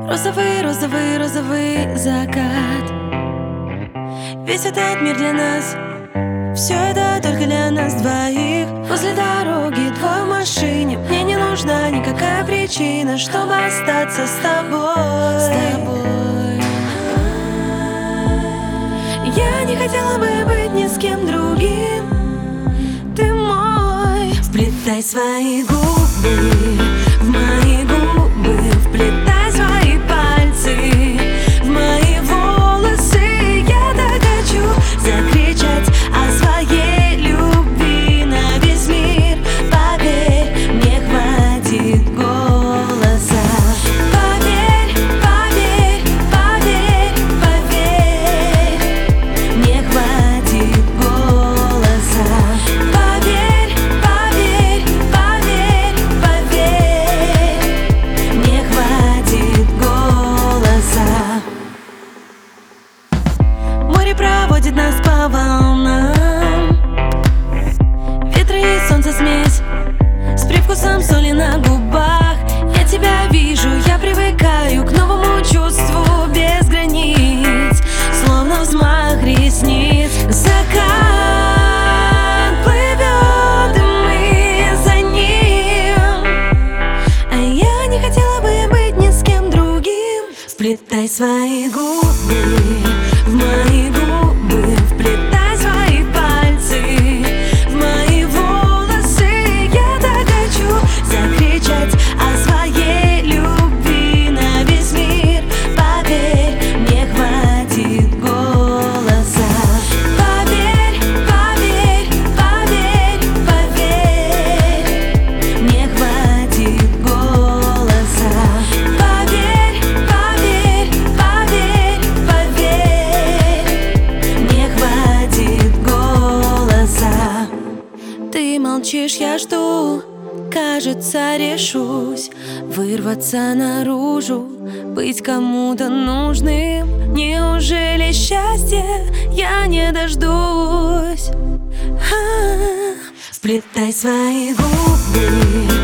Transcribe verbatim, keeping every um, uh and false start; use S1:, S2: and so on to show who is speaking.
S1: Розовый, розовый, розовый закат. Весь этот мир для нас, все это только для нас двоих. Возле дороги двое в машине. Мне не нужна никакая причина, чтобы остаться с тобой, с тобой. Я не хотела бы быть ни с кем другим. Ты мой. Вплетай свои губы в мои губы, вплетай свои пальцы в мои волосы. Я так хочу закричать о своей любви на весь мир. Поверь, мне хватит голоса. Поверь, поверь, поверь, поверь, мне хватит голоса. Поверь, поверь, поверь, поверь, мне хватит голоса. Море проводит нас по волнам, ветры и солнце смесь с привкусом соли на губах. Я тебя вижу, я привыкаю к новому чувству без границ, словно взмах ресниц. Закат плывет, и мы за ним, а я не хотела бы быть ни с кем другим. Вплетай свои губы в мои губы, вплетай свои пальцы в мои волосы. Я так хочу закричать о своей любви на весь мир. Поверь, мне хватит голоса. Поверь, поверь, поверь, поверь, мне хватит голоса. Поверь, поверь, поверь, поверь, мне хватит голоса. Ты молчишь, я жду, кажется, решусь вырваться наружу, быть кому-то нужным. Неужели счастья я не дождусь? А-а-а. Вплетай свои губы